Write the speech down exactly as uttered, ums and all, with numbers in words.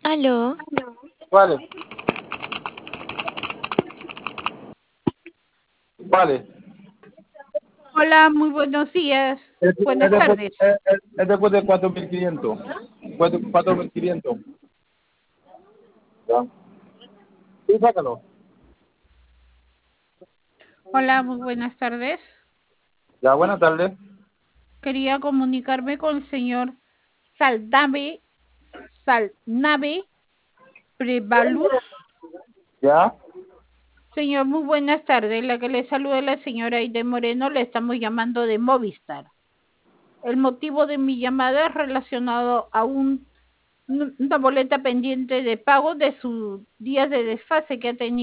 Aló. Vale, vale. Hola, muy buenos días. Es, Buenas es después, tardes. es, es- es después de cuatro mil quinientos. cuatro mil quinientos. ¿Ya? Sí, sácalo. Hola, muy buenas tardes. Ya, buenas tardes. Quería comunicarme con el señor Saldave, Salnave Prevalus. ¿Ya? Señor, muy buenas tardes. La que le saluda es la señora Aide Moreno. Le estamos llamando de Movistar. El motivo de mi llamada es relacionado a un, una boleta pendiente de pago de sus días de desfase que ha tenido